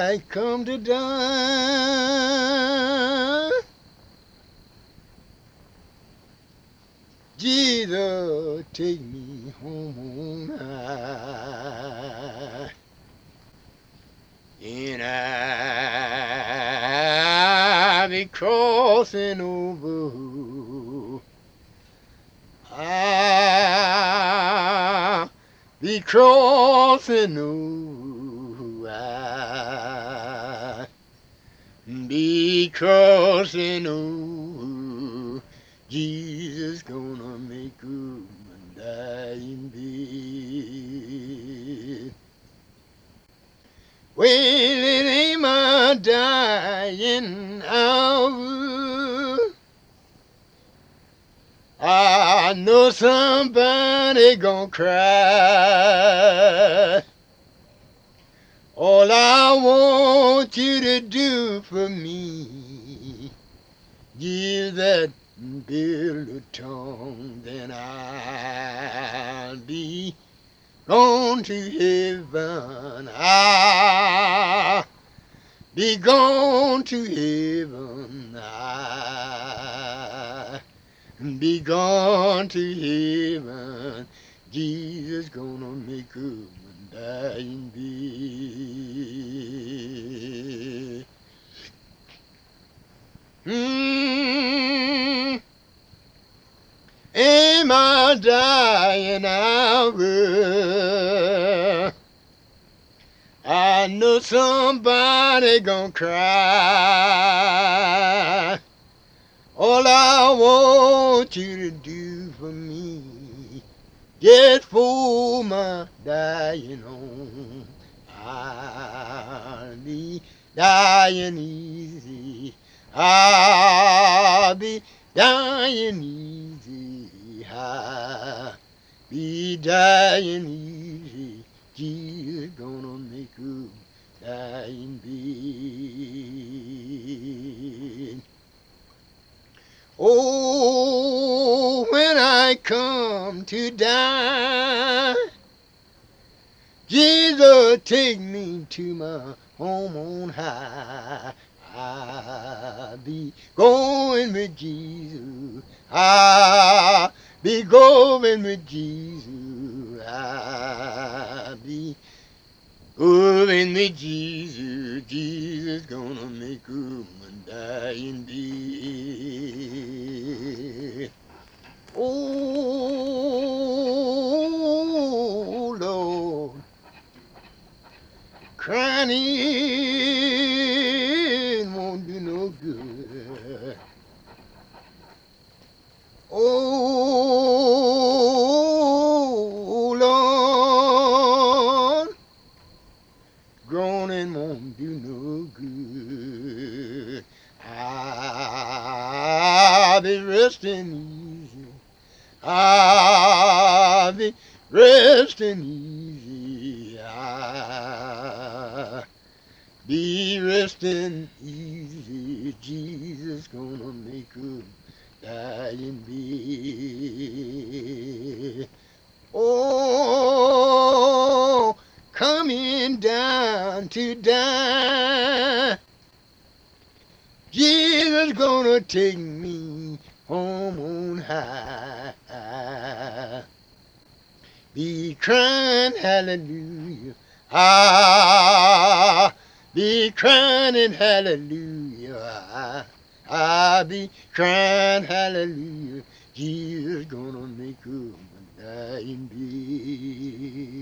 I come to die, Jesus, take me home on high. And I be crossing over. I be crossing over. I be crossing over. Jesus gonna make room and die in bed. Well, it ain't my dying hour. I know somebody gonna cry. All I want you to do for me, give that bill a tongue, then I'll be gone to heaven. I'll be gone to heaven. I'll be gone to heaven. Jesus gonna make room and die in bed. In my dying hour, I know somebody gonna cry. All I want you to do for me, just for my dying home, I'll be dying easy. I'll be dying easy. I'll be dying easy. Jesus gonna make you dying bed. Oh, when I come to die, Jesus take me to my home on high. I'll be going with Jesus. I'll be going with Jesus. I'll be going with Jesus. Jesus gonna make room and die in bed. Oh, Lord, crying won't do no good. Oh, Lord, groaning won't do no good. I'll be resting easy. I'll be resting easy. I'll be resting easy. Jesus gonna make room die in bed. Oh, coming down to die. Jesus gonna take me home on high. Be crying hallelujah. Ah, be crying hallelujah. I be crying hallelujah. Jesus gonna make room and die in bed.